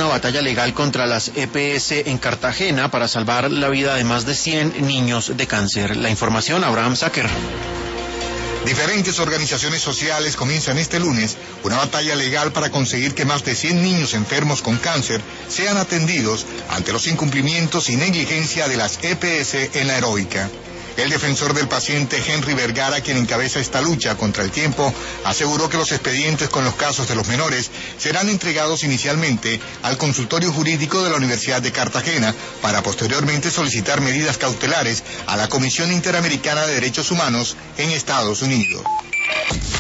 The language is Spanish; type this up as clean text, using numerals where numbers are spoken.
una batalla legal contra las EPS en Cartagena para salvar la vida de más de 100 niños de cáncer. La información, Abraham Sacker. Diferentes organizaciones sociales comienzan este lunes una batalla legal para conseguir que más de 100 niños enfermos con cáncer sean atendidos ante los incumplimientos y negligencia de las EPS en la Heroica. El defensor del paciente Henry Vergara, quien encabeza esta lucha contra el tiempo, aseguró que los expedientes con los casos de los menores serán entregados inicialmente al consultorio jurídico de la Universidad de Cartagena para posteriormente solicitar medidas cautelares a la Comisión Interamericana de Derechos Humanos en Estados Unidos.